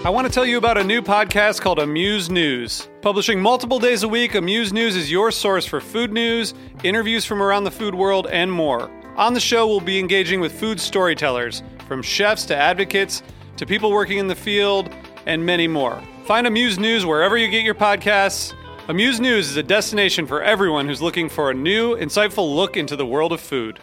I want to tell you about a new podcast called Amuse News. Publishing multiple days a week, Amuse News is your source for food news, interviews from around the food world, and more. On the show, we'll be engaging with food storytellers, from chefs to advocates to people working in the field, and many more. Find Amuse News wherever you get your podcasts. Amuse News is a destination for everyone who's looking for a new, insightful look into the world of food.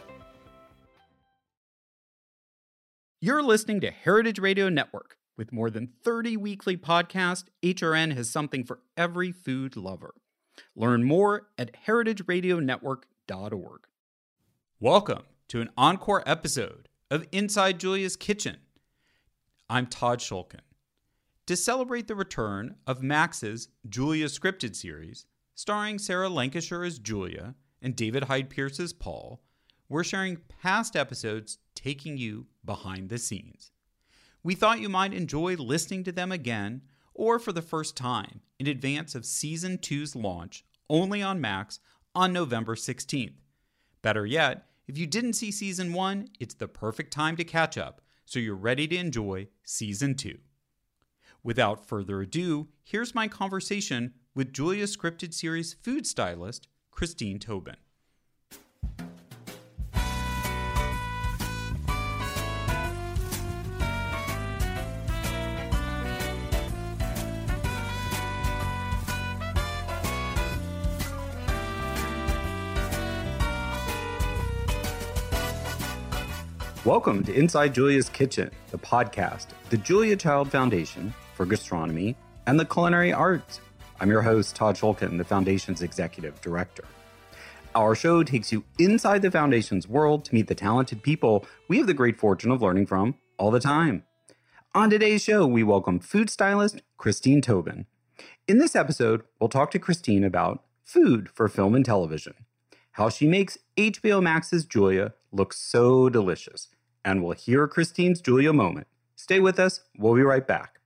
You're listening to Heritage Radio Network. With more than 30 weekly podcasts, HRN has something for every food lover. Learn more at heritageradionetwork.org. Welcome to an encore episode of Inside Julia's Kitchen. I'm Todd Shulkin. To celebrate the return of Max's Julia scripted series, starring Sarah Lancashire as Julia and David Hyde Pierce as Paul, we're sharing past episodes taking you behind the scenes. We thought you might enjoy listening to them again or for the first time in advance of Season 2's launch only on Max on November 16th. Better yet, if you didn't see Season 1, it's the perfect time to catch up so you're ready to enjoy Season 2. Without further ado, here's my conversation with Julia scripted series food stylist Christine Tobin. Welcome to Inside Julia's Kitchen, the podcast, the Julia Child Foundation for Gastronomy and the Culinary Arts. I'm your host, Todd Shulkin, the Foundation's Executive Director. Our show takes you inside the Foundation's world to meet the talented people we have the great fortune of learning from all the time. On today's show, we welcome food stylist Christine Tobin. In this episode, we'll talk to Christine about food for film and television, how she makes HBO Max's Julia look so delicious, and we'll hear Christine's Julia moment. Stay with us. We'll be right back.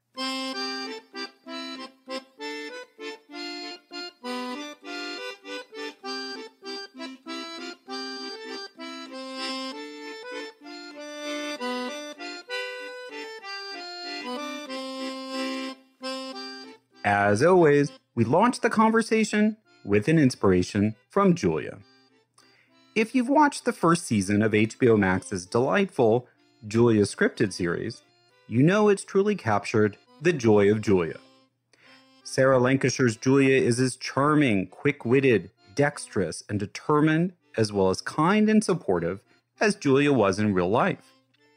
As always, we launch the conversation with an inspiration from Julia. If you've watched the first season of HBO Max's delightful Julia scripted series, you know it's truly captured the joy of Julia. Sarah Lancashire's Julia is as charming, quick-witted, dexterous, and determined, as well as kind and supportive as Julia was in real life.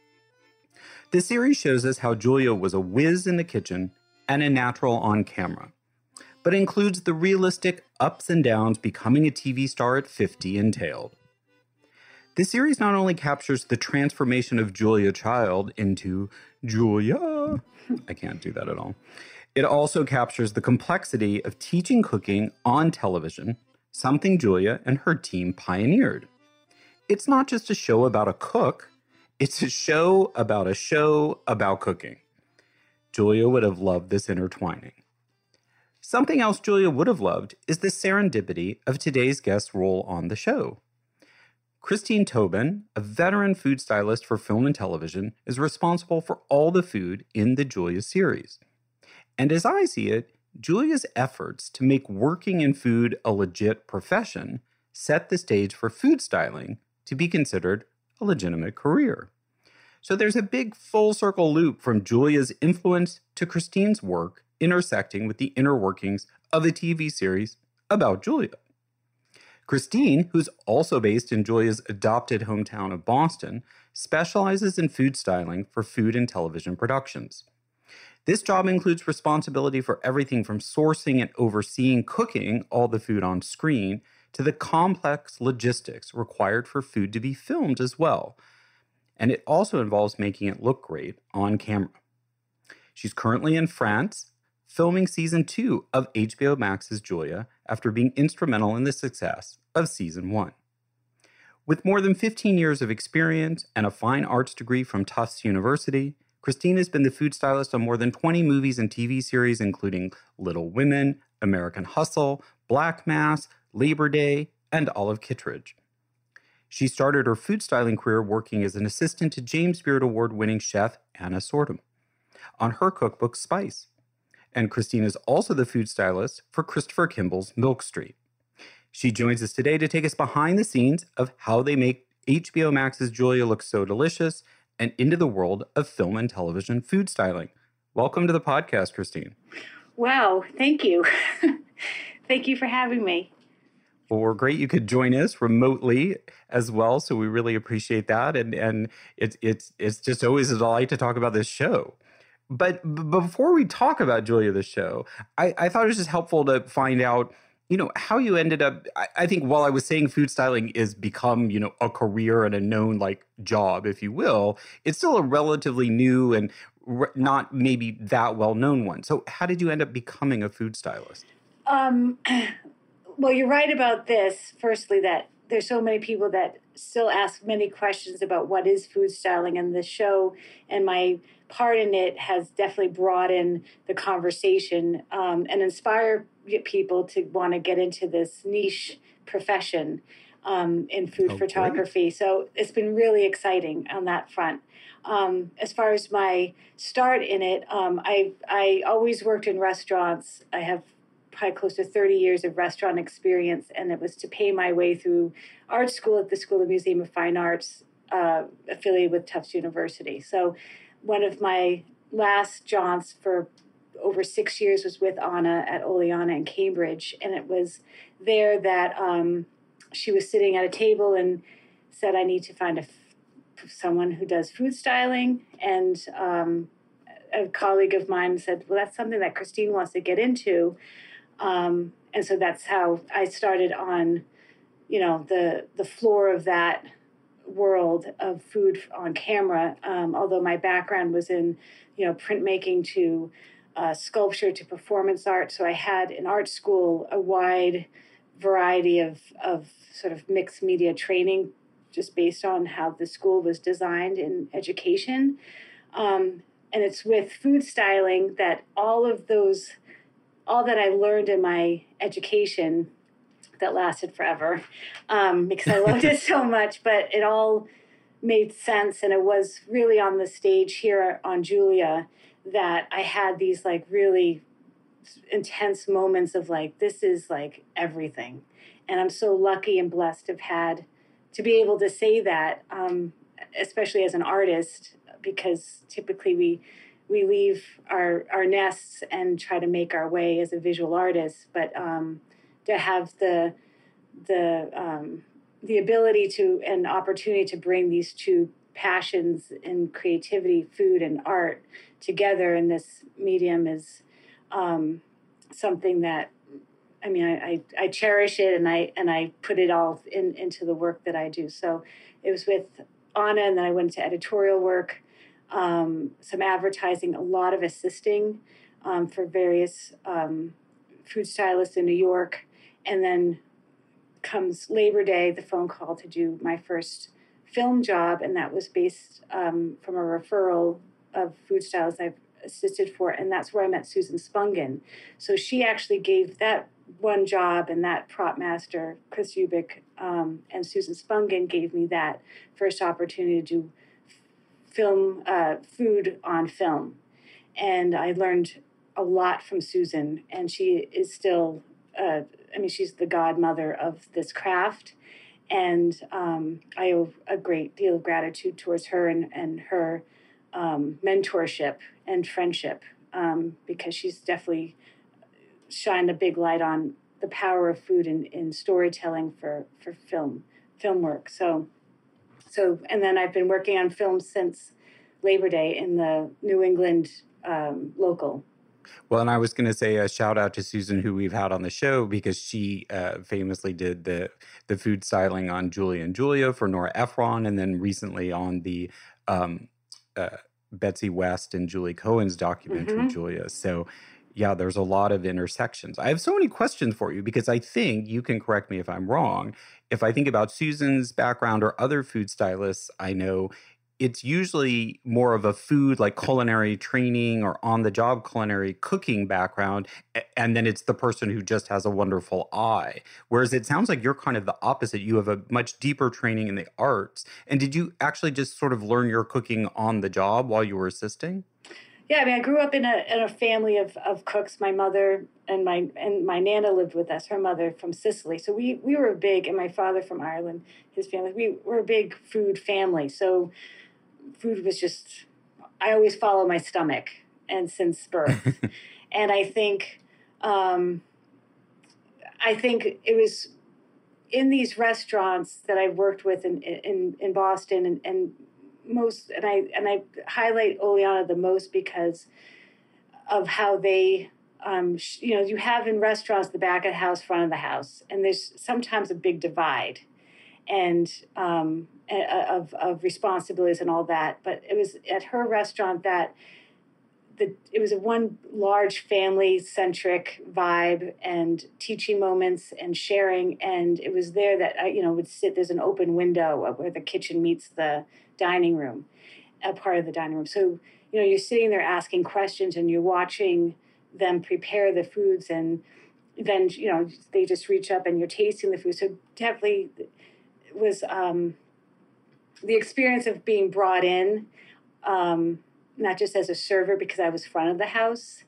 The series shows us how Julia was a whiz in the kitchen and a natural on camera, but includes the realistic ups and downs becoming a TV star at 50 entailed. The series not only captures the transformation of Julia Child into Julia, I can't do that at all. It also captures the complexity of teaching cooking on television, something Julia and her team pioneered. It's not just a show about a cook, it's a show about cooking. Julia would have loved this intertwining. Something else Julia would have loved is the serendipity of today's guest's role on the show. Christine Tobin, a veteran food stylist for film and television, is responsible for all the food in the Julia series. And as I see it, Julia's efforts to make working in food a legit profession set the stage for food styling to be considered a legitimate career. So there's a big full circle loop from Julia's influence to Christine's work intersecting with the inner workings of a TV series about Julia. Christine, who's also based in Julia's adopted hometown of Boston, specializes in food styling for food and television productions. This job includes responsibility for everything from sourcing and overseeing cooking all the food on screen to the complex logistics required for food to be filmed as well. And it also involves making it look great on camera. She's currently in France, filming Season 2 of HBO Max's Julia after being instrumental in the success of Season 1. With more than 15 years of experience and a fine arts degree from Tufts University, Christine has been the food stylist on more than 20 movies and TV series, including Little Women, American Hustle, Black Mass, Labor Day, and Olive Kitteridge. She started her food styling career working as an assistant to James Beard Award-winning chef Anna Sortum. on her cookbook, Spice. And Christine is also the food stylist for Christopher Kimball's Milk Street. She joins us today to take us behind the scenes of how they make HBO Max's Julia look so delicious and into the world of film and television food styling. Welcome to the podcast, Christine. Wow, thank you. Thank you for having me. Well, we're great you could join us remotely as well, so we really appreciate that. And it's just always a delight to talk about this show. But before we talk about Julia, the show, I thought it was just helpful to find out, how you ended up. I think while I was saying food styling is become, a career and a known job, if you will, it's still a relatively new and not maybe that well-known one. So how did you end up becoming a food stylist? Well, you're right about this. Firstly, that there's so many people that still ask many questions about what is food styling, and the show and my part in it has definitely broadened the conversation and inspire people to want to get into this niche profession in food photography. Great. So it's been really exciting on that front. As far as my start in it, I always worked in restaurants. I have probably close to 30 years of restaurant experience, and it was to pay my way through art school at the School of Museum of Fine Arts, affiliated with Tufts University. So one of my last jobs for over 6 years was with Anna at Oleana in Cambridge, and it was there that she was sitting at a table and said, I need to find someone who does food styling, and a colleague of mine said, well, that's something that Christine wants to get into. And so that's how I started on, the floor of that world of food on camera. Although my background was in, printmaking to sculpture to performance art. So I had in art school a wide variety of sort of mixed media training just based on how the school was designed in education. And it's with food styling that all that I learned in my education that lasted forever, because I loved it so much, but it all made sense. And it was really on the stage here on Julia that I had these really intense moments of this is everything. And I'm so lucky and blessed to be able to say that, especially as an artist, because typically we leave our nests and try to make our way as a visual artist, but to have the ability to and opportunity to bring these two passions in creativity, food and art together in this medium is something that I cherish it, and I put it all into the work that I do. So it was with Anna, and then I went to editorial work. Some advertising, a lot of assisting for various food stylists in New York. And then comes Labor Day, the phone call to do my first film job. And that was based from a referral of food stylists I've assisted for. And that's where I met Susan Spungen. So she actually gave that one job, and that prop master, Chris Ubik, and Susan Spungen gave me that first opportunity to do film, food on film. And I learned a lot from Susan, and she is still, she's the godmother of this craft. And I owe a great deal of gratitude towards her and her mentorship and friendship, because she's definitely shined a big light on the power of food in storytelling for film work. So, and then I've been working on film since Labor Day in the New England local. Well, and I was going to say a shout out to Susan, who we've had on the show, because she famously did the food styling on Julia and Julia for Nora Ephron, and then recently on the Betsy West and Julie Cohen's documentary, Julia. So yeah, there's a lot of intersections. I have so many questions for you, because I think you can correct me if I'm wrong. If I think about Susan's background or other food stylists I know, it's usually more of a food, like culinary training or on-the-job culinary cooking background, and then it's the person who just has a wonderful eye. Whereas it sounds like you're kind of the opposite. You have a much deeper training in the arts. And did you actually just sort of learn your cooking on the job while you were assisting? Yeah, I mean, I grew up in a family of cooks. My mother and my nana lived with us. Her mother from Sicily, so we were big, and my father from Ireland. His family, we were a big food family. So food was just, I always follow my stomach, and since birth, and I think it was in these restaurants that I worked with in Boston and I highlight Oleana the most because of how they you have in restaurants the back of the house, front of the house, and there's sometimes a big divide and of responsibilities and all that. But it was at her restaurant that it was a one large family centric vibe and teaching moments and sharing. And it was there that I, would sit, there's an open window where the kitchen meets the dining room, a part of the dining room. So, you're sitting there asking questions and you're watching them prepare the foods, and then, they just reach up and you're tasting the food. So definitely was the experience of being brought in, not just as a server because I was front of the house,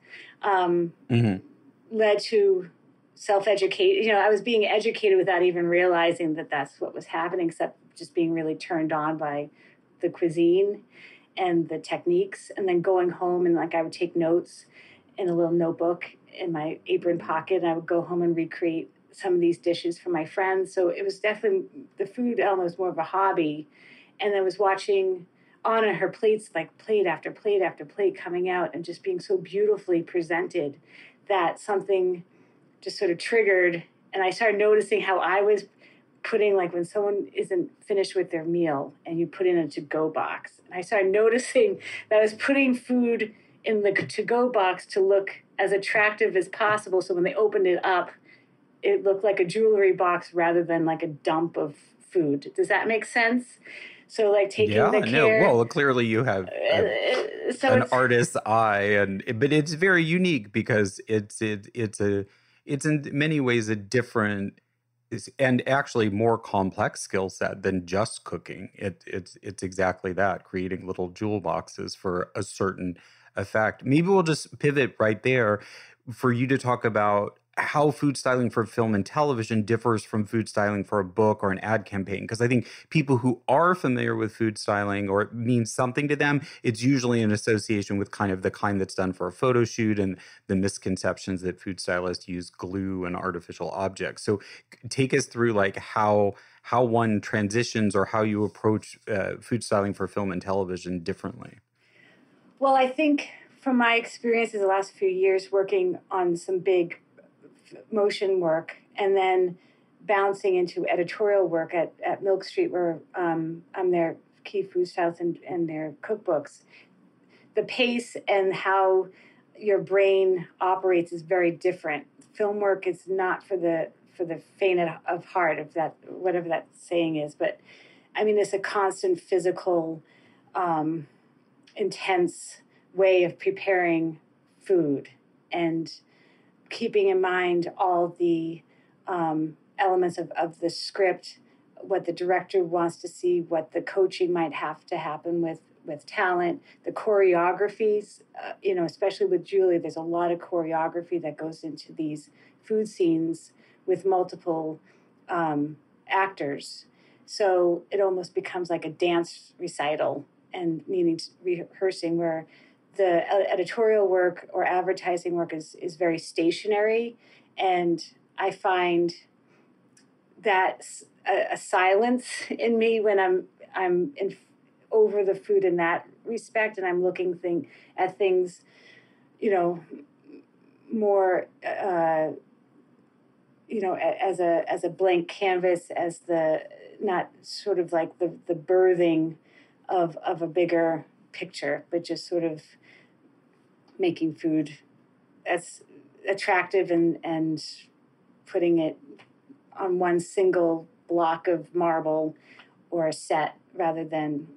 led to self-educate. I was being educated without even realizing that that's what was happening, except just being really turned on by the cuisine and the techniques. And then going home and I would take notes in a little notebook in my apron pocket, and I would go home and recreate some of these dishes for my friends. So it was definitely, the food element was more of a hobby. And I was watching Anna, her plates, like plate after plate after plate coming out and just being so beautifully presented that something just sort of triggered. And I started noticing how I was putting, like when someone isn't finished with their meal and you put in a to-go box. And I started noticing that I was putting food in the to-go box to look as attractive as possible. So when they opened it up, it looked like a jewelry box rather than like a dump of food. Does that make sense? So like taking the care. Well, clearly you have an artist's eye, but it's very unique because it's in many ways a different and actually more complex skill set than just cooking. It's exactly that, creating little jewel boxes for a certain effect. Maybe we'll just pivot right there for you to talk about how food styling for film and television differs from food styling for a book or an ad campaign. Because I think people who are familiar with food styling, or it means something to them, it's usually an association with kind of the kind that's done for a photo shoot and the misconceptions that food stylists use glue and artificial objects. So take us through like how one transitions or how you approach food styling for film and television differently. Well, I think from my experiences the last few years working on some big motion work and then bouncing into editorial work at Milk Street, where I'm their key food stylist and their cookbooks, the pace and how your brain operates is very different. Film work is not for the faint of heart, if that, whatever that saying is, but I mean, it's a constant physical, intense way of preparing food and keeping in mind all the elements of the script, what the director wants to see, what the coaching might have to happen with talent, the choreographies, especially with Julia, there's a lot of choreography that goes into these food scenes with multiple actors. So it almost becomes like a dance recital and needing rehearsing, where the editorial work or advertising work is very stationary. And I find that a silence in me when I'm over the food in that respect, and I'm looking at things, more, as a blank canvas, as the, not sort of like the birthing of a bigger picture, but just sort of making food as attractive and putting it on one single block of marble or a set rather than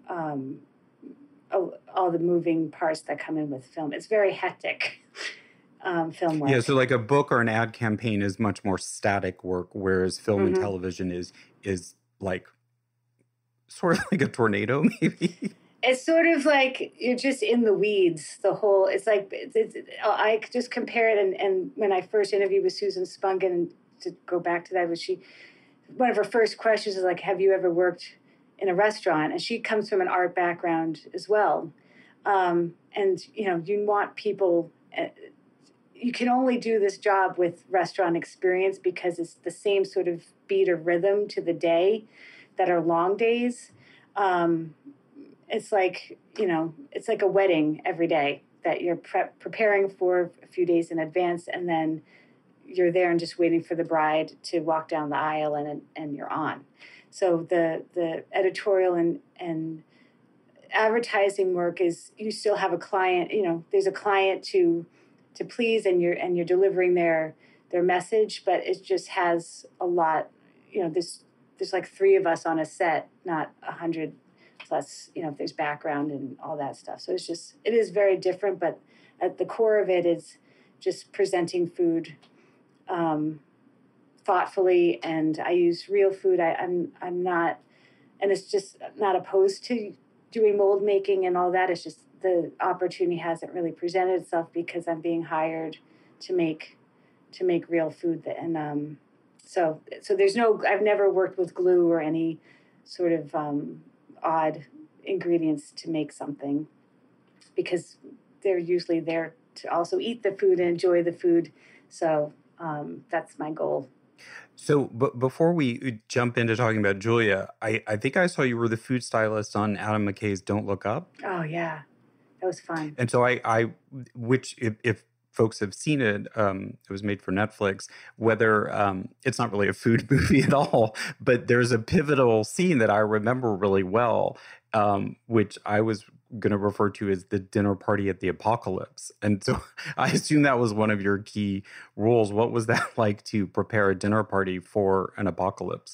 all the moving parts that come in with film. It's very hectic, film work. Yeah, so like a book or an ad campaign is much more static work, whereas film and television is like sort of like a tornado, maybe. It's sort of like you're just in the weeds. It's like I just compare it. And when I first interviewed with Susan Spungan, and to go back to that, one of her first questions is like, "Have you ever worked in a restaurant?" And she comes from an art background as well. And you want people. You can only do this job with restaurant experience because it's the same sort of beat or rhythm to the day that are long days. It's like, it's like a wedding every day that you're preparing for a few days in advance, and then you're there and just waiting for the bride to walk down the aisle and you're on. So the editorial and advertising work is you still have a client, there's a client to please, and you're delivering their message, but it just has a lot, there's like 3 of us on a set, not 100 plus, if there's background and all that stuff. So it is very different, but at the core of it is just presenting food thoughtfully, and I use real food. I'm not, and it's just not opposed to doing mold making and all that. It's just the opportunity hasn't really presented itself because I'm being hired to make real food. And so there's I've never worked with glue or any sort of odd ingredients to make something, because they're usually there to also eat the food and enjoy the food. So that's my goal. So, but before we jump into talking about Julia, I think I saw you were the food stylist on Adam McKay's Don't Look Up. Oh yeah, that was fun. And so which if folks have seen it, it was made for Netflix. Whether it's not really a food movie at all, but there's a pivotal scene that I remember really well, which I was going to refer to as the dinner party at the apocalypse. And so I assume that was one of your key roles. What was that like to prepare a dinner party for an apocalypse?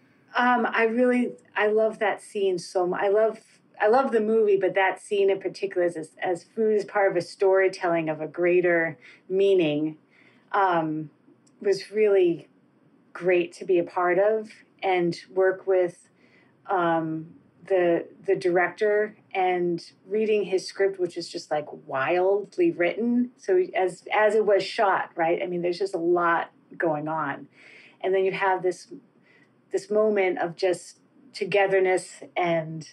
I love that scene so much. I love the movie, but that scene in particular, as food is part of a storytelling of a greater meaning, was really great to be a part of and work with the director, and reading his script, which is just like wildly written. So as it was shot, right? I mean, there's just a lot going on, and then you have this moment of just togetherness and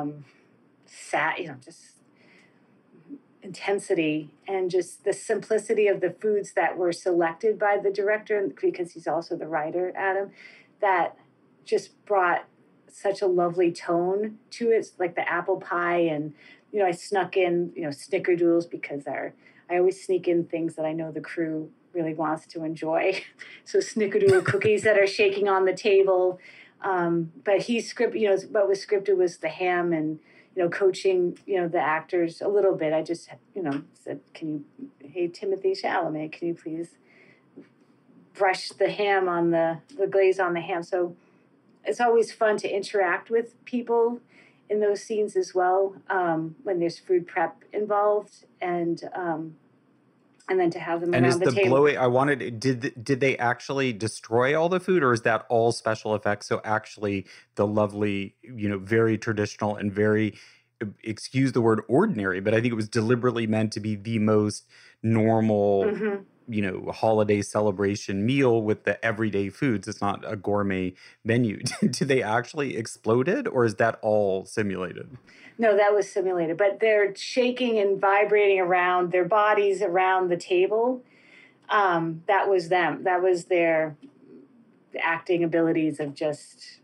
just intensity, and just the simplicity of the foods that were selected by the director, because he's also the writer, Adam, that just brought such a lovely tone to it, like the apple pie. And I snuck in snickerdoodles, because I always sneak in things that I know the crew really wants to enjoy. So snickerdoodle cookies that are shaking on the table. But what was scripted was the ham, and coaching the actors a little bit. I just said, hey, Timothée Chalamet, can you please brush the ham on the glaze on the ham? So it's always fun to interact with people in those scenes as well, when there's food prep involved, and then to have them around the table. Did they actually destroy all the food, or is that all special effects? So actually the lovely, very traditional and very, excuse the word ordinary, but I think it was deliberately meant to be the most normal, holiday celebration meal with the everyday foods. It's not a gourmet menu. Did they actually explode it, or is that all simulated? No, that was simulated, but they're shaking and vibrating around their bodies around the table. That was them. That was their acting abilities of just,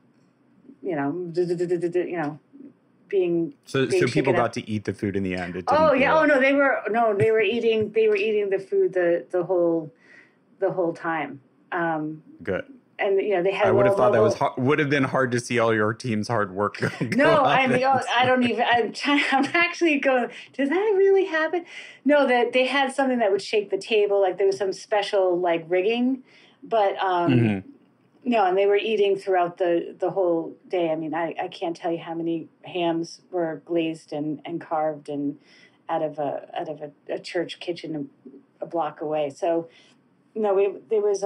being. So people got to eat the food in the end. Oh yeah. Oh no, they were eating the food the whole time. Good. And they had. I would have thought that would have been hard to see all your team's hard work. No, I don't even. I'm actually going. Did that really happen? No, that they had something that would shake the table. Like there was some special rigging, but no, and they were eating throughout the whole day. I mean, I can't tell you how many hams were glazed and carved and out of a church kitchen a block away. So no, there was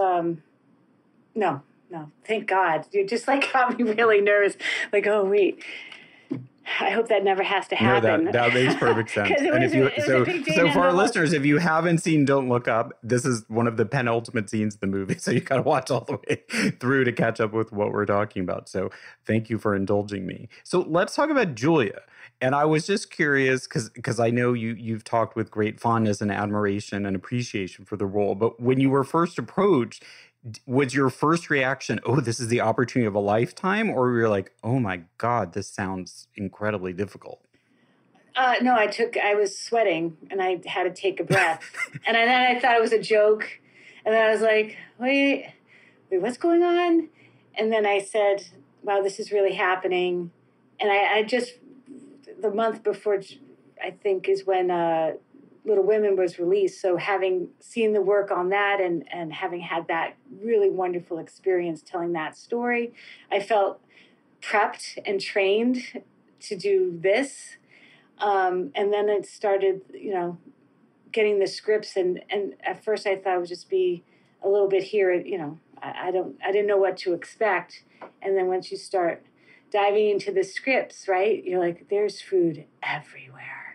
No, thank God. You just got me really nervous. Oh, wait. I hope that never has to happen. No, that makes perfect sense. So for our listeners, if you haven't seen Don't Look Up, this is one of the penultimate scenes of the movie. So you got to watch all the way through to catch up with what we're talking about. So thank you for indulging me. So let's talk about Julia. And I was just curious because I know you've talked with great fondness and admiration and appreciation for the role. But when you were first approached, was your first reaction, oh, this is the opportunity of a lifetime? Or were you like, oh my God, this sounds incredibly difficult? No, I was sweating and I had to take a breath. And then I thought it was a joke. And then I was like, wait, what's going on? And then I said, wow, this is really happening. And I just, the month before, I think, is when Little Women was released. So having seen the work on that and having had that really wonderful experience telling that story, I felt prepped and trained to do this. And then it started, getting the scripts. And at first I thought it would just be a little bit here, I didn't know what to expect. And then once you start diving into the scripts, right, you're like, there's food everywhere.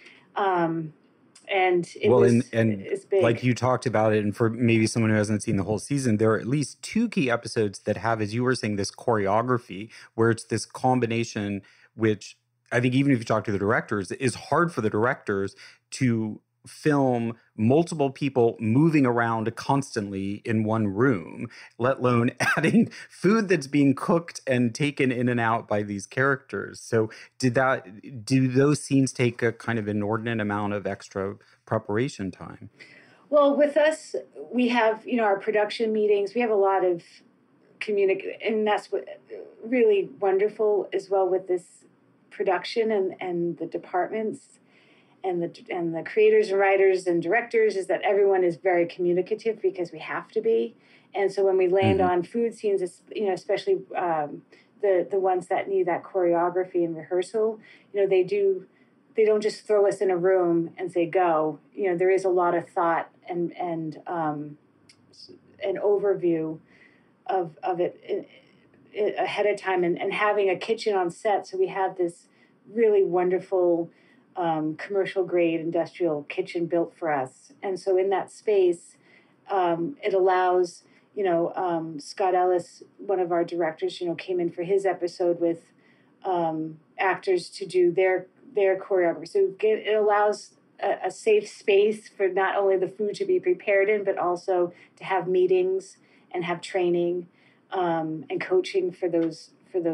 And it's big. Like you talked about it, and for maybe someone who hasn't seen the whole season, there are at least 2 key episodes that have, as you were saying, this choreography where it's this combination, which I think even if you talk to the directors, it is hard for the directors to film multiple people moving around constantly in one room, let alone adding food that's being cooked and taken in and out by these characters. So do those scenes take a kind of inordinate amount of extra preparation time? Well, with us, we have, our production meetings. We have a lot of and that's what really wonderful as well with this production and the departments and the creators and writers and directors is that everyone is very communicative because we have to be. And so when we land on food scenes, especially the ones that need that choreography and rehearsal, they don't just throw us in a room and say go. There is a lot of thought and an overview of it ahead of time and having a kitchen on set. So we have this really wonderful commercial grade industrial kitchen built for us. And so in that space, it allows, Scott Ellis, one of our directors, came in for his episode with actors to do their choreography. So it allows a safe space for not only the food to be prepared in, but also to have meetings and have training and coaching for those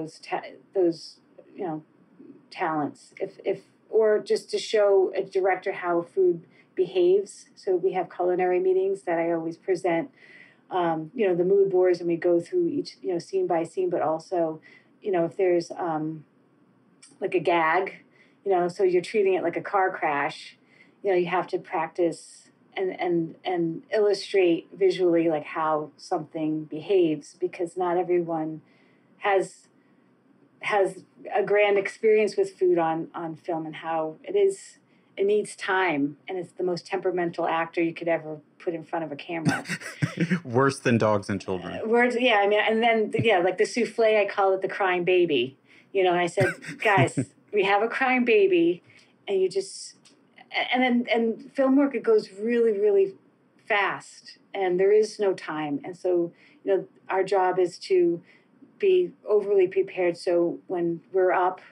talents. If or just to show a director how food behaves. So we have culinary meetings that I always present, the mood boards, and we go through each, scene by scene, but also, if there's like a gag, so you're treating it like a car crash, you have to practice and illustrate visually like how something behaves, because not everyone has a grand experience with food on film, and how it needs time, and it's the most temperamental actor you could ever put in front of a camera. Worse than dogs and children. And then like the souffle, I call it the crying baby. And I said, guys, we have a crying baby, and you just, and film work, it goes really, really fast, and there is no time. And so, our job is to be overly prepared, so when we're up,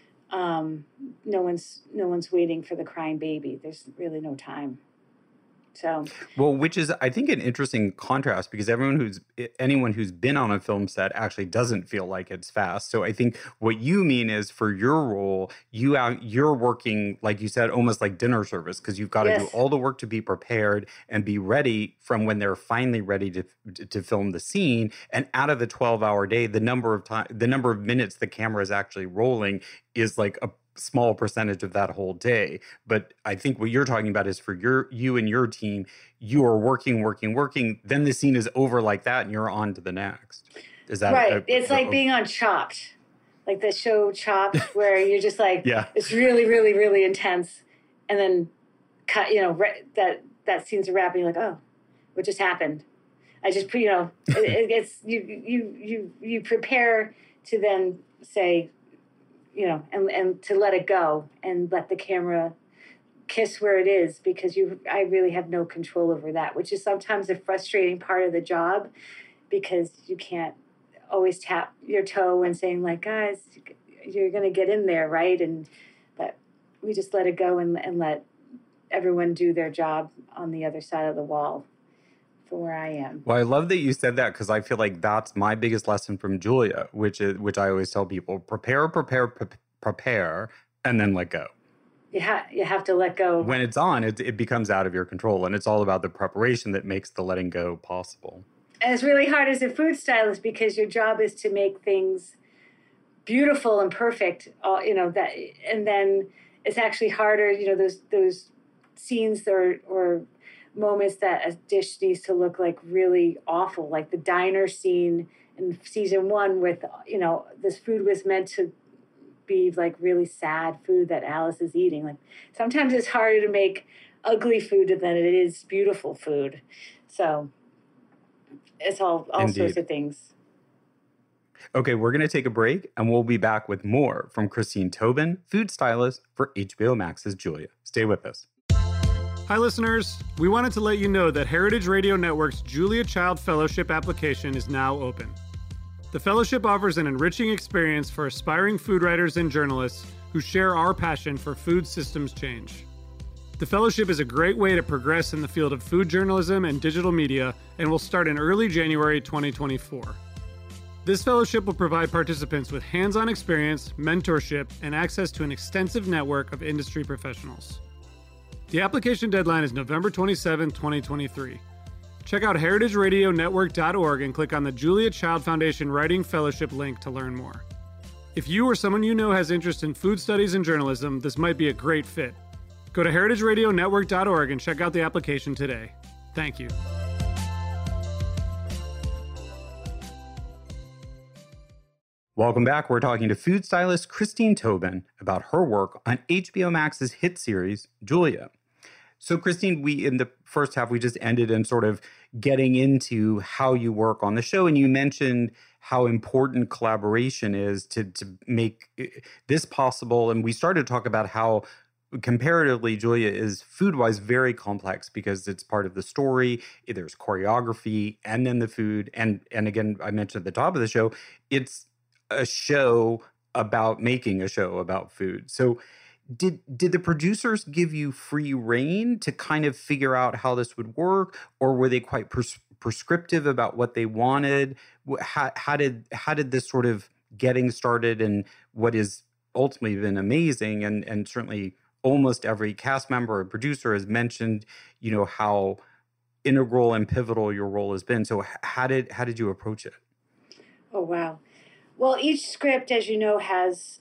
no one's waiting for the crying baby. There's really no time. So, well, which is, I think, an interesting contrast, because anyone who's been on a film set actually doesn't feel like it's fast. So I think what you mean is, for your role, you're working, like you said, almost like dinner service, because you've got to do all the work to be prepared and be ready from when they're finally ready to film the scene. And out of the 12-hour day, the number of minutes the camera is actually rolling is like a small percentage of that whole day. But I think what you're talking about is, for you and your team, you are working, then the scene is over like that and you're on to the next. Is that right? It's like being on Chopped, like the show Chopped, where you're just like, it's really, really, really intense, and then cut, that scene's a wrap, and you're like, oh, what just happened? I just, it's you prepare to then say, and to let it go and let the camera kiss where it is, because I really have no control over that, which is sometimes a frustrating part of the job, because you can't always tap your toe and saying like, guys, you're going to get in there, right? And that we just let it go and let everyone do their job on the other side of the wall from where I am. Well, I love that you said that, because I feel like that's my biggest lesson from Julia, which I always tell people: prepare, and then let go. You have to let go. When it's on, it becomes out of your control, and it's all about the preparation that makes the letting go possible. And it's really hard as a food stylist, because your job is to make things beautiful and perfect, and then it's actually harder, those scenes or moments that a dish needs to look like really awful, like the diner scene in season 1 with, this food was meant to be like really sad food that Alice is eating. Like sometimes it's harder to make ugly food than it is beautiful food. So it's all sorts of things. Okay, we're going to take a break, and we'll be back with more from Christine Tobin, food stylist for HBO Max's Julia. Stay with us. Hi, listeners. We wanted to let you know that Heritage Radio Network's Julia Child Fellowship application is now open. The fellowship offers an enriching experience for aspiring food writers and journalists who share our passion for food systems change. The fellowship is a great way to progress in the field of food journalism and digital media, and will start in early January 2024. This fellowship will provide participants with hands-on experience, mentorship, and access to an extensive network of industry professionals. The application deadline is November 27, 2023. Check out heritageradionetwork.org and click on the Julia Child Foundation Writing Fellowship link to learn more. If you or someone you know has interest in food studies and journalism, this might be a great fit. Go to heritageradionetwork.org and check out the application today. Thank you. Welcome back. We're talking to food stylist Christine Tobin about her work on HBO Max's hit series, Julia. So, Christine, in the first half, we just ended in sort of getting into how you work on the show. And you mentioned how important collaboration is to make this possible. And we started to talk about how comparatively Julia is food-wise very complex, because it's part of the story. There's choreography and then the food. And again, I mentioned at the top of the show, it's a show about making a show about food. So did the producers give you free rein to kind of figure out how this would work, or were they quite prescriptive about what they wanted? How did this sort of getting started, and what is ultimately been amazing, and certainly almost every cast member or producer has mentioned, how integral and pivotal your role has been. So how did you approach it? Oh, wow. Well, each script, as you know, has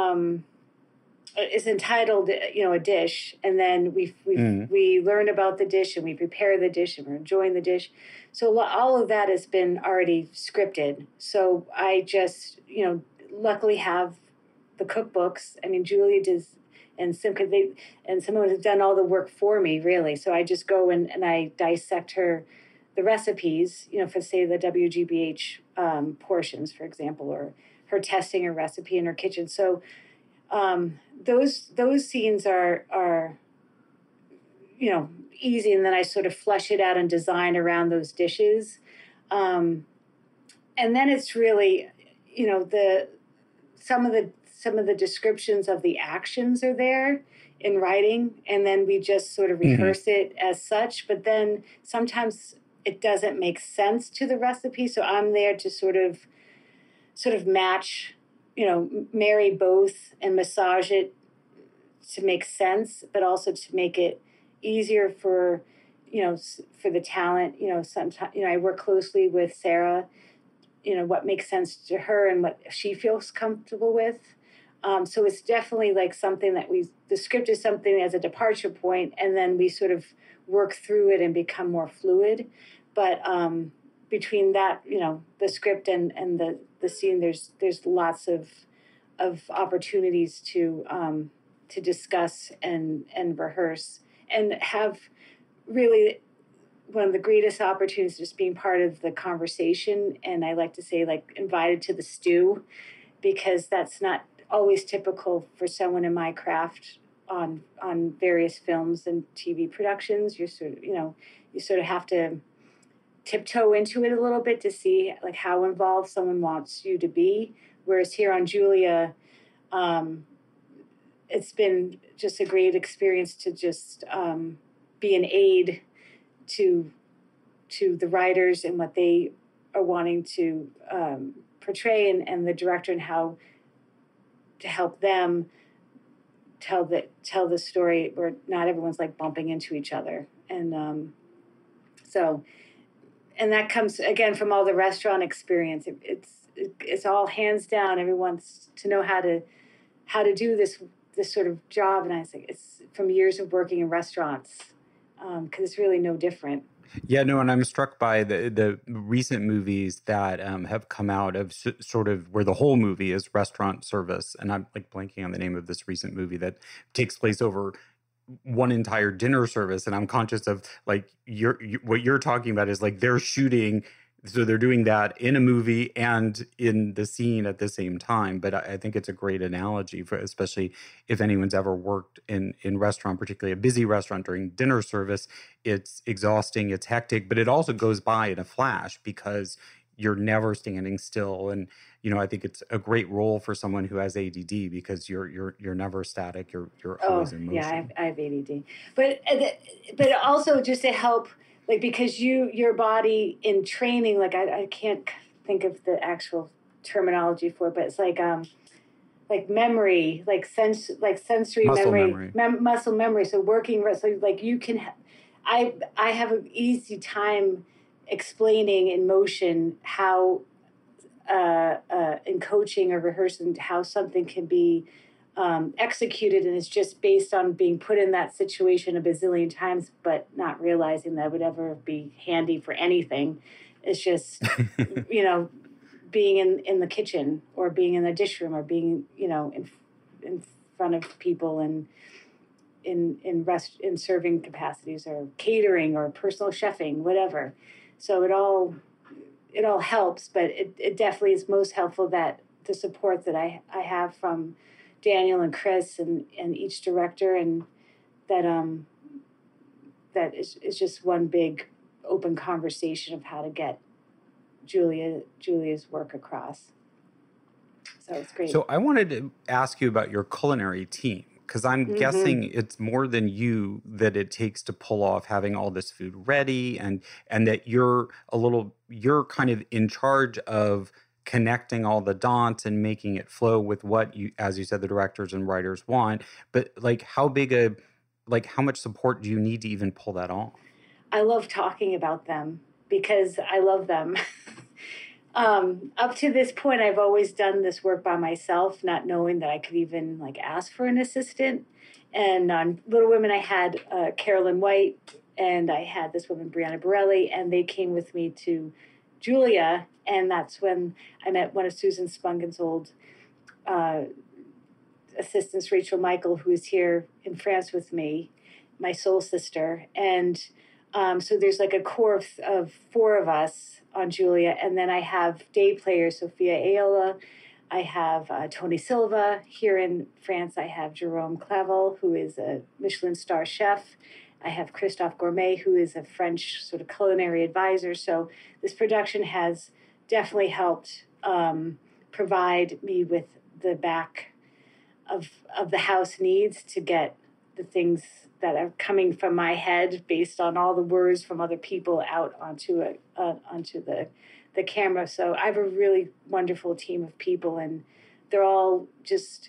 is entitled, a dish, and then we learn about the dish, and we prepare the dish, and we're enjoying the dish. So all of that has been already scripted. So I just, luckily have the cookbooks. I mean, Julia does, and Simca, someone has done all the work for me, really. So I just go and I dissect the recipes, for, say, the WGBH portions, for example, or her testing a recipe in her kitchen. So those scenes are easy, and then I sort of flesh it out and design around those dishes. And then it's really, some of the descriptions of the actions are there in writing, and then we just sort of rehearse it as such. But then sometimes it doesn't make sense to the recipe, so I'm there to sort of match, marry both and massage it to make sense, but also to make it easier for the talent. Sometimes, I work closely with Sarah, what makes sense to her and what she feels comfortable with. So it's definitely like something that the script is something as a departure point, and then we sort of work through it and become more fluid. But between that, the script and the scene, there's lots of opportunities to discuss and rehearse, and have really one of the greatest opportunities just being part of the conversation. And I like to say, like, invited to the stew, because that's not always typical for someone in my craft on various films and TV productions. You're sort of, you sort of have to tiptoe into it a little bit to see like how involved someone wants you to be. Whereas here on Julia, it's been just a great experience to just be an aid to the writers and what they are wanting to portray, and the director, and how to help them tell the story where not everyone's like bumping into each other. And and that comes again from all the restaurant experience. It's all hands down. Everyone's to know how to do this sort of job, and I think it's from years of working in restaurants, because it's really no different. Yeah, no, and I'm struck by the recent movies that have come out of sort of where the whole movie is restaurant service, and I'm like blanking on the name of this recent movie that takes place over one entire dinner service, and I'm conscious of like what you're talking about is like they're shooting. So they're doing that in a movie and in the scene at the same time. But I think it's a great analogy for, especially if anyone's ever worked in restaurant, particularly a busy restaurant during dinner service. It's exhausting, it's hectic, but it also goes by in a flash because you're never standing still. And I think it's a great role for someone who has ADD because you're never static. You're always in motion. Yeah, I have ADD, but also just to help. Like, because your body in training, like I can't think of the actual terminology for it, but it's like memory, like sensory memory. Muscle memory. So working, so like you can, I have an easy time explaining in motion how, in coaching or rehearsing, how something can be executed, and it's just based on being put in that situation a bazillion times, but not realizing that would ever be handy for anything. It's just, being in the kitchen or being in the dish room or being, in front of people and in serving capacities or catering or personal chefing, whatever. So it all helps, but it definitely is most helpful that the support that I have from Daniel and Chris and each director, and that is just one big open conversation of how to get Julia's work across. So it's great. So I wanted to ask you about your culinary team, because I'm guessing it's more than you that it takes to pull off having all this food ready, and that you're kind of in charge of connecting all the dots and making it flow with what you, as you said, the directors and writers want. But like, how much support do you need to even pull that off? I love talking about them because I love them. Up to this point, I've always done this work by myself, not knowing that I could even like ask for an assistant. And on Little Women, I had Carolyn White, and I had this woman, Brianna Borelli, and they came with me to Julia, and that's when I met one of Susan Spungen's old assistants, Rachel Michael, who is here in France with me, my soul sister. And so there's like a core of four of us on Julia, and then I have day players, Sophia Ayola, I have Tony Silva. Here in France, I have Jerome Clavel, who is a Michelin star chef. I have Christophe Gourmet, who is a French sort of culinary advisor. So this production has definitely helped provide me with the back of the house needs to get the things that are coming from my head based on all the words from other people out onto the camera. So I have a really wonderful team of people, and they're all just,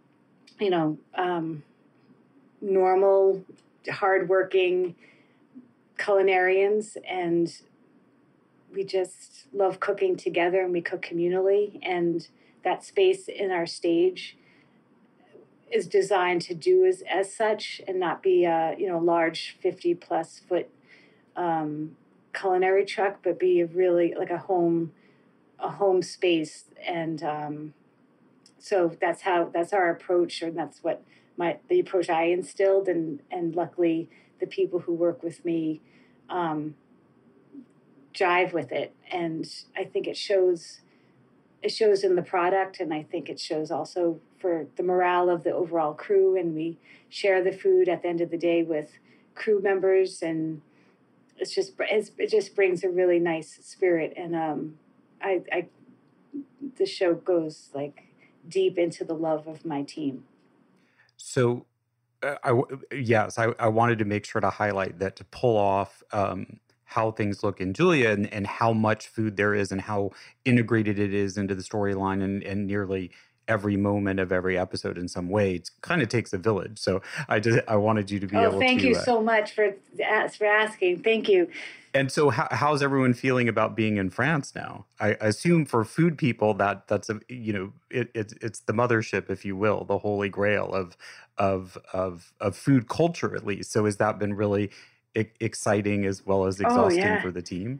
normal, hardworking culinarians, and we just love cooking together, and we cook communally, and that space in our stage is designed to do as such and not be a large 50+ foot culinary truck, but be really like a home space. And so that's our approach, and that's what the approach I instilled, and luckily the people who work with me jive with it, and I think it shows in the product, and I think it shows also for the morale of the overall crew, and we share the food at the end of the day with crew members, and it just brings a really nice spirit. And I the show goes like deep into the love of my team. So, yes, I wanted to make sure to highlight that, to pull off how things look in Julia, and how much food there is and how integrated it is into the storyline, and nearly every moment of every episode in some way. It kind of takes a village. So I wanted you to be able to. Thank you so much for asking. Thank you. And so how's everyone feeling about being in France now? I assume for food people that's a, it's the mothership, if you will, the holy grail of food culture, at least. So has that been really exciting as well as exhausting for the team?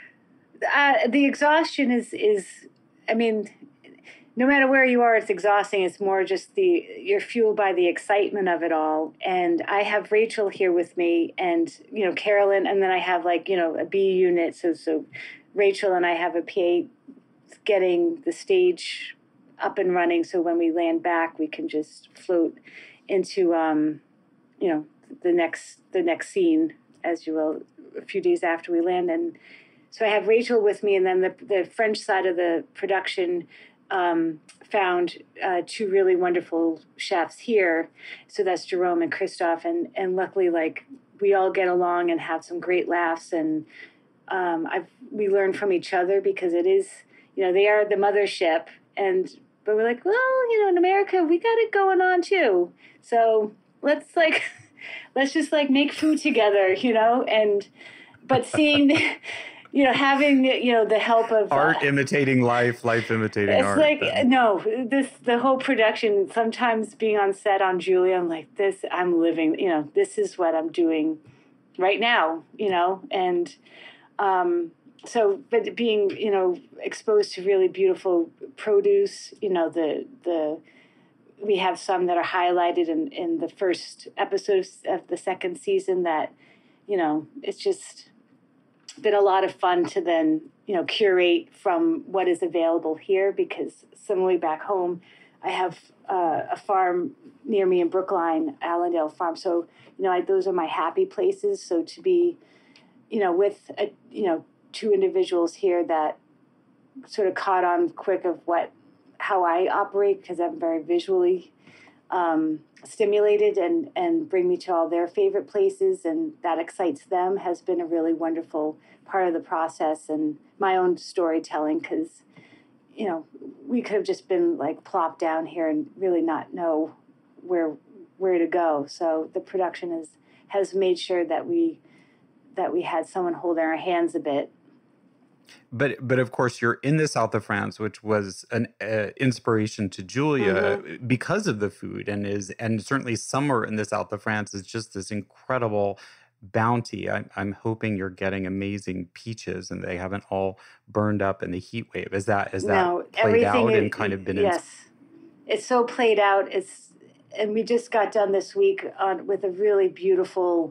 The exhaustion is, I mean, no matter where you are, it's exhausting. It's more just you're fueled by the excitement of it all. And I have Rachel here with me, and, Carolyn, and then I have a B unit. So Rachel and I have a PA getting the stage up and running. So when we land back, we can just float into, the next scene, as you will, a few days after we land. And so I have Rachel with me, and then the French side of the production found two really wonderful chefs here. So that's Jerome and Christophe. And luckily, we all get along and have some great laughs. And we learn from each other, because it is, they are the mothership. But we're like, well, in America, we got it going on too. So let's just make food together, but seeing having the help of art imitating life imitating art. It's the whole production. Sometimes being on set on Julia, I'm like, I'm living. This is what I'm doing right now. And but being exposed to really beautiful produce. We have some that are highlighted in the first episodes of the second season. That it's just been a lot of fun to then, curate from what is available here, because similarly back home, I have a farm near me in Brookline, Allendale Farm. So, those are my happy places. So to be, with, two individuals here that sort of caught on quick of how I operate, because I'm very visually stimulated, and bring me to all their favorite places, and that excites them, has been a really wonderful part of the process, and my own storytelling, because we could have just been plopped down here and really not know where to go. So the production has made sure that we had someone holding our hands a bit. But of course, you're in the south of France, which was an inspiration to Julia, because of the food, and certainly summer in the south of France is just this incredible bounty. I'm hoping you're getting amazing peaches, and they haven't all burned up in the heat wave. Is that played out and kind of been? Yes, it's so played out. And we just got done this week with a really beautiful.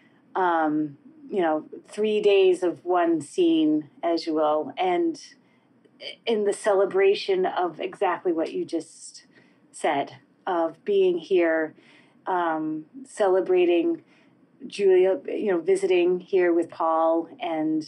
3 days of one scene, as you will, and in the celebration of exactly what you just said, of being here, celebrating Julia, visiting here with Paul, and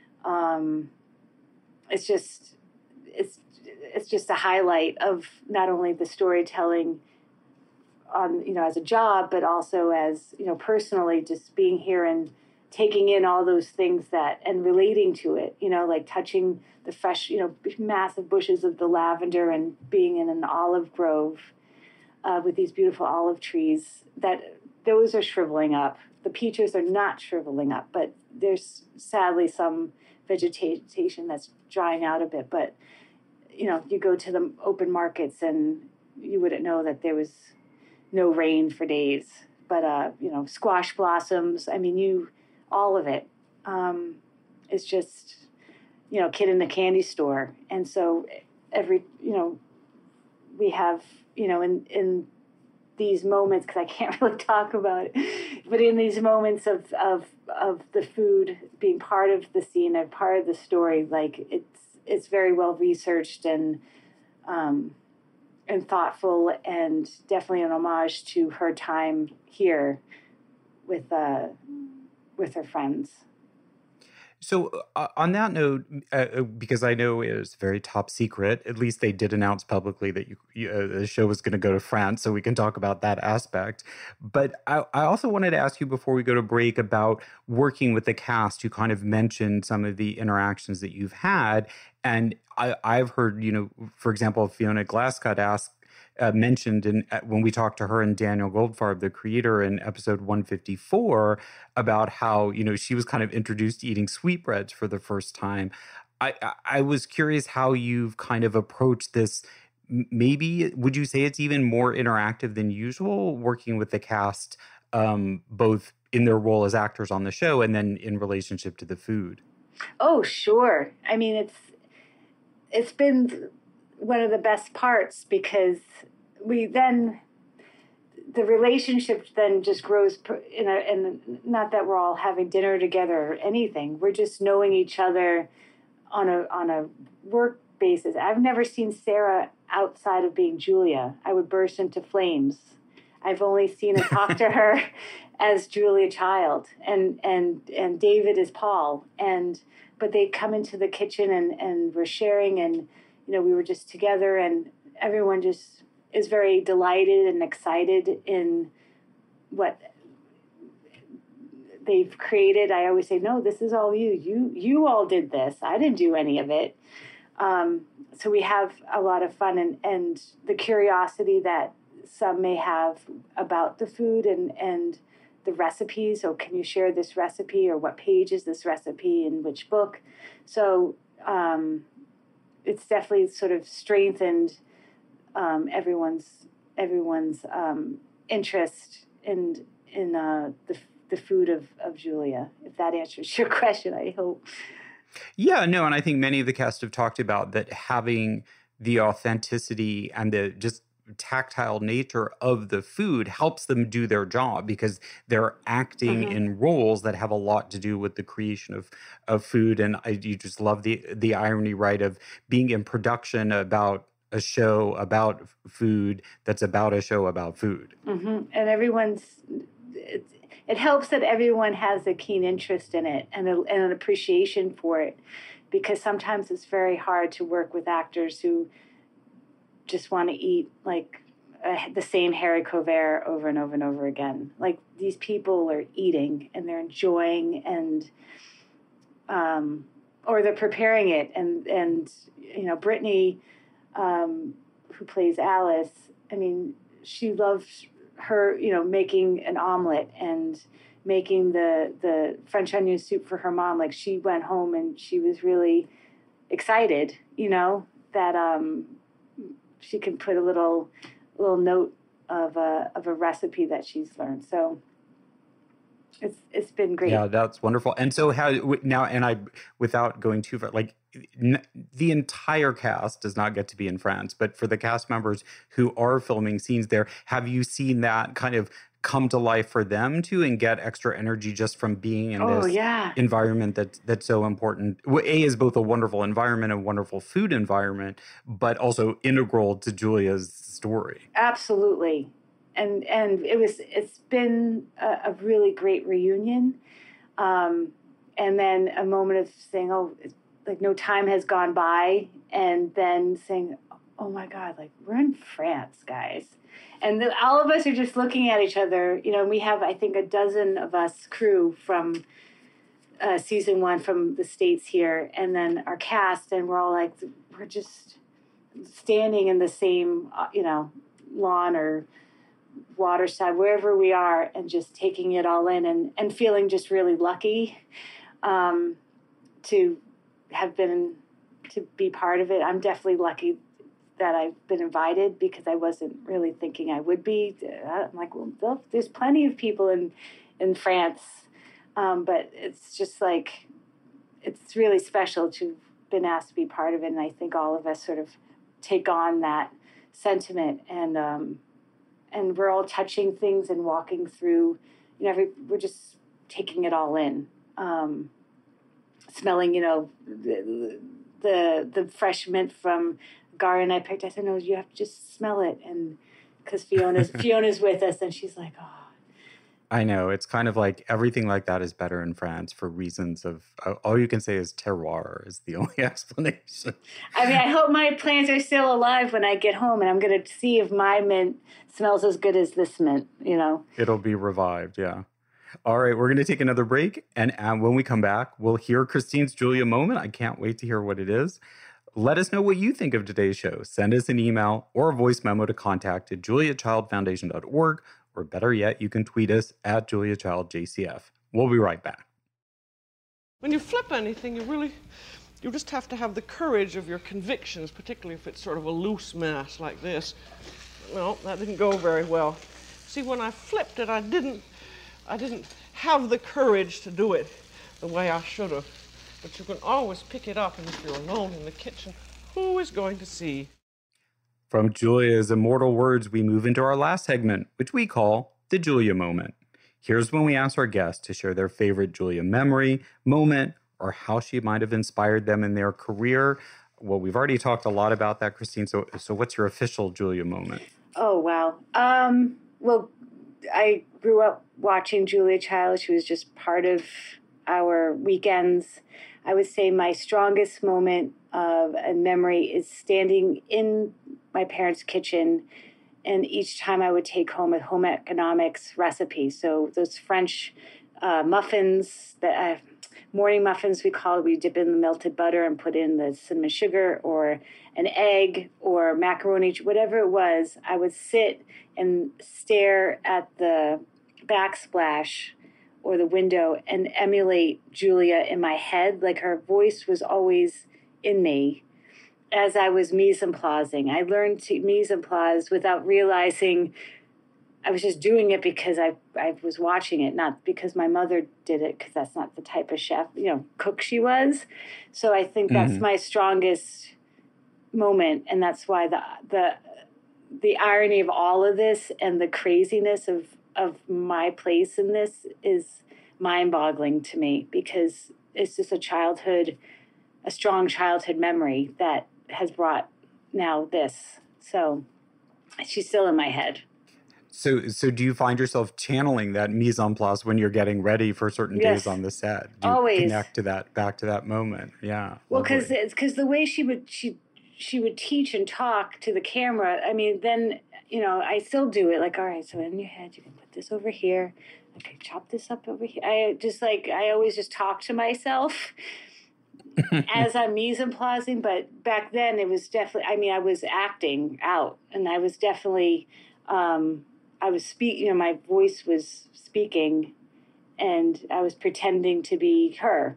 it's just a highlight of not only the storytelling on, as a job, but also as, personally, just being here and taking in all those things and relating to it, like touching the fresh, massive bushes of the lavender, and being in an olive grove with these beautiful olive trees, those are shriveling up. The peaches are not shriveling up, but there's sadly some vegetation that's drying out a bit. But, you go to the open markets and you wouldn't know that there was no rain for days. But, squash blossoms, all of it is just, kid in the candy store. And so we have, in these moments, because I can't really talk about it, but in these moments of the food being part of the scene and part of the story, it's very well researched, and and thoughtful, and definitely an homage to her time here with her friends. So on that note, because I know it was very top secret, at least they did announce publicly that the show was going to go to France, so we can talk about that aspect. But I also wanted to ask you before we go to break about working with the cast. You kind of mentioned some of the interactions that you've had, and I've heard, for example, Fiona Glasscutt mentioned when we talked to her and Daniel Goldfarb, the creator, in episode 154, about how she was kind of introduced to eating sweetbreads for the first time. I was curious how you've kind of approached this. Maybe would you say it's even more interactive than usual, working with the cast, both in their role as actors on the show and then in relationship to the food? Oh, sure. I mean, it's been one of the best parts, because the relationship then just grows and not that we're all having dinner together or anything. We're just knowing each other on a work basis. I've never seen Sarah outside of being Julia. I would burst into flames. I've only seen and talked to her as Julia Child, and David is Paul. But they come into the kitchen and we're sharing, and we were just together, and everyone just is very delighted and excited in what they've created. I always say, no, this is all you. You all did this. I didn't do any of it. So we have a lot of fun, and the curiosity that some may have about the food and the recipes. So can you share this recipe, or what page is this recipe in which book? So it's definitely sort of strengthened everyone's interest in the food of Julia. If that answers your question, I hope. Yeah, no, and I think many of the cast have talked about that, having the authenticity and the just tactile nature of the food helps them do their job, because they're acting in roles that have a lot to do with the creation of food. And you just love the irony, right, of being in production about a show about food that's about a show about food. And it helps that everyone has a keen interest in it and an appreciation for it, because sometimes it's very hard to work with actors who just want to eat like the same haricot vert over and over and over again. Like, these people are eating and they're enjoying, and or they're preparing it, and Brittany, who plays Alice, I mean, she loves her, making an omelet and making the French onion soup for her mom. Like, she went home and she was really excited, that she can put a little note of a recipe that she's learned. So it's been great. Yeah, that's wonderful. And so without going too far, like, the entire cast does not get to be in France, but for the cast members who are filming scenes there, have you seen that kind of come to life for them too, and get extra energy just from being in this environment that's so important? A is both a wonderful environment, a wonderful food environment, but also integral to Julia's story. Absolutely. And it's been a really great reunion. And then a moment of saying, oh, like, no time has gone by, and then saying, oh my God, like, we're in France, guys. And all of us are just looking at each other. We have, I think, a dozen of us crew from season 1 from the States here, and then our cast, and we're all like, we're just standing in the same, lawn or waterside, wherever we are, and just taking it all in, and feeling just really lucky to be part of it. I'm definitely lucky that I've been invited, because I wasn't really thinking I would be. I'm like, well, there's plenty of people in France, but it's just like, it's really special to have been asked to be part of it. And I think all of us sort of take on that sentiment, and we're all touching things and walking through, we're just taking it all in, smelling, the fresh mint from garden I picked. I said, no, you have to just smell it. And because Fiona's with us, and she's like, oh. I know. It's kind of like everything like that is better in France for reasons of, all you can say is terroir is the only explanation. I mean, I hope my plants are still alive when I get home, and I'm going to see if my mint smells as good as this mint, you know. It'll be revived, yeah. All right, we're going to take another break. And when we come back, we'll hear Christine's Julia moment. I can't wait to hear what it is. Let us know what you think of today's show. Send us an email or a voice memo to contact@juliachildfoundation.org. Or better yet, you can tweet us at JuliaChildJCF. We'll be right back. When you flip anything, you just have to have the courage of your convictions, particularly if it's sort of a loose mass like this. No, that didn't go very well. See, when I flipped it, I didn't have the courage to do it the way I should have. But you can always pick it up, and if you're alone in the kitchen, who is going to see? From Julia's immortal words, we move into our last segment, which we call the Julia moment. Here's when we ask our guests to share their favorite Julia memory, moment, or how she might have inspired them in their career. Well, we've already talked a lot about that, Christine. So what's your official Julia moment? Oh, wow. Well, I grew up watching Julia Child. She was just part of our weekends. I would say my strongest moment of a memory is standing in my parents' kitchen, and each time I would take home a home economics recipe. So those French muffins, morning muffins we call it, we dip in the melted butter and put in the cinnamon sugar or an egg or macaroni, whatever it was, I would sit and stare at the backsplash or the window and emulate Julia in my head. Like her voice was always in me as I was mise-en-plasing. I learned to mise-en-place without realizing I was just doing it because I was watching it, not because my mother did it, because that's not the type of chef, cook she was. So I think that's my strongest moment, and that's why the irony of all of this and the craziness of my place in this is mind-boggling to me, because it's just a strong childhood memory that has brought now this. So she's still in my head. So do you find yourself channeling that mise en place when you're getting ready for certain days on the set? Do you always connect to that, back to that moment? Yeah. Well, because the way she would teach and talk to the camera. I mean, then I still do it. Like, all right, so in your head, you can put this over here. Okay, chop this up over here. I always just talk to myself as I'm mise-en-plasing. But back then, it was definitely. I was acting out, and I was definitely. I was speaking, my voice was speaking, and I was pretending to be her.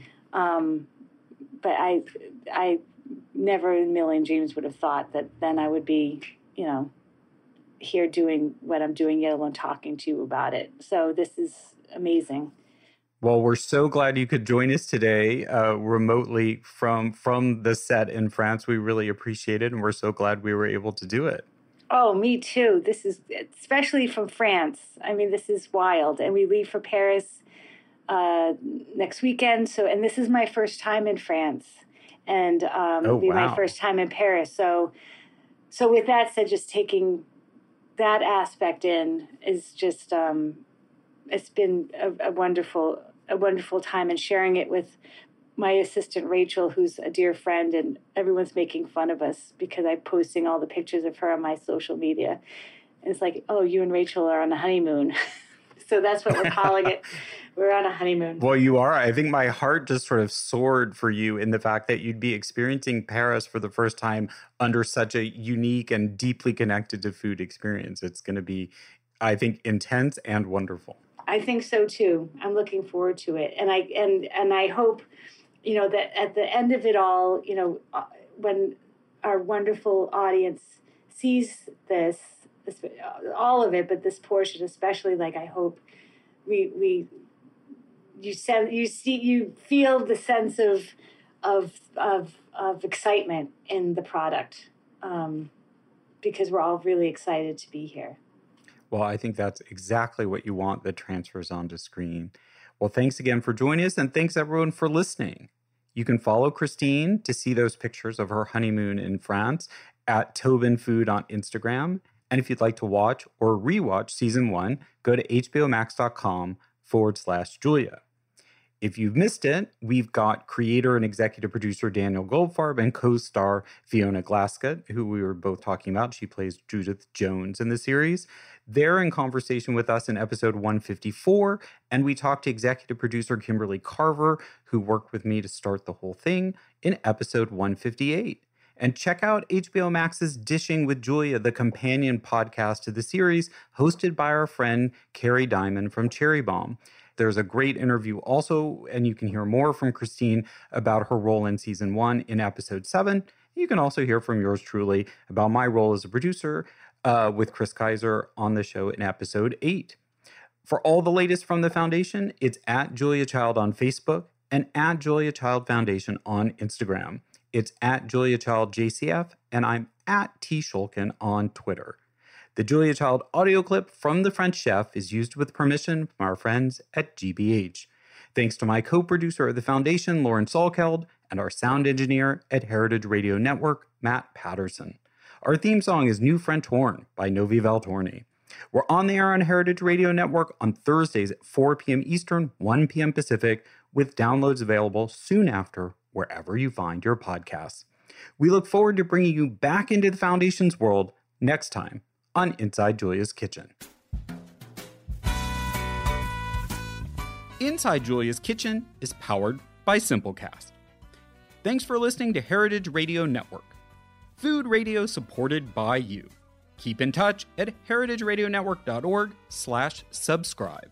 But I never in a million dreams would have thought that then I would be, here doing what I'm doing, yet alone talking to you about it. So this is amazing. Well, we're so glad you could join us today remotely from the set in France. We really appreciate it, and we're so glad we were able to do it. Oh, me too. This is, especially from France. I mean, this is wild. And we leave for Paris next weekend. And this is my first time in France. And it'll be my first time in Paris. So with that said, just taking that aspect in is just, it's been a wonderful time, and sharing it with my assistant, Rachel, who's a dear friend, and everyone's making fun of us because I'm posting all the pictures of her on my social media. And it's like, oh, you and Rachel are on a honeymoon. So that's what we're calling it. We're on a honeymoon. Well, you are. I think my heart just sort of soared for you in the fact that you'd be experiencing Paris for the first time under such a unique and deeply connected to food experience. It's going to be, I think, intense and wonderful. I think so too. I'm looking forward to it. And I hope, that at the end of it all, when our wonderful audience sees this, all of it, but this portion especially, like, I hope you feel the sense of excitement in the product, because we're all really excited to be here. Well, I think that's exactly what you want that transfers onto screen. Well, thanks again for joining us, and thanks everyone for listening. You can follow Christine to see those pictures of her honeymoon in France at Tobin Food on Instagram. And if you'd like to watch or rewatch season 1, go to hbomax.com/Julia. If you've missed it, we've got creator and executive producer Daniel Goldfarb and co-star Fiona Glaskett, who we were both talking about. She plays Judith Jones in the series. They're in conversation with us in episode 154, and we talked to executive producer Kimberly Carver, who worked with me to start the whole thing, in episode 158. And check out HBO Max's Dishing with Julia, the companion podcast to the series, hosted by our friend Carrie Diamond from Cherry Bomb. There's a great interview also, and you can hear more from Christine about her role in season 1 in episode 7. You can also hear from yours truly about my role as a producer with Chris Kaiser on the show in episode 8. For all the latest from the Foundation, it's at Julia Child on Facebook and at Julia Child Foundation on Instagram. It's at Julia Child JCF, and I'm at T. Shulkin on Twitter. The Julia Child audio clip from The French Chef is used with permission from our friends at GBH. Thanks to my co-producer of The Foundation, Lauren Salkeld, and our sound engineer at Heritage Radio Network, Matt Patterson. Our theme song is New French Horn by Novi Valtorni. We're on the air on Heritage Radio Network on Thursdays at 4 p.m. Eastern, 1 p.m. Pacific, with downloads available soon after wherever you find your podcasts. We look forward to bringing you back into the Foundation's world next time on Inside Julia's Kitchen. Inside Julia's Kitchen is powered by Simplecast. Thanks for listening to Heritage Radio Network, food radio supported by you. Keep in touch at heritageradionetwork.org/subscribe.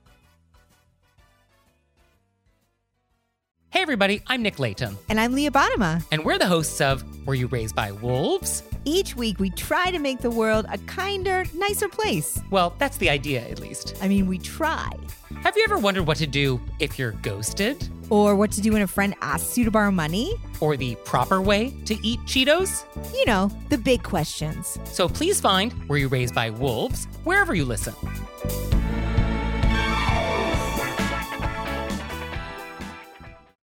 Hey everybody, I'm Nick Latham. And I'm Leah Bottima. And we're the hosts of Were You Raised by Wolves? Each week we try to make the world a kinder, nicer place. Well, that's the idea, at least. I mean, we try. Have you ever wondered what to do if you're ghosted? Or what to do when a friend asks you to borrow money? Or the proper way to eat Cheetos? You know, the big questions. So please find Were You Raised by Wolves wherever you listen.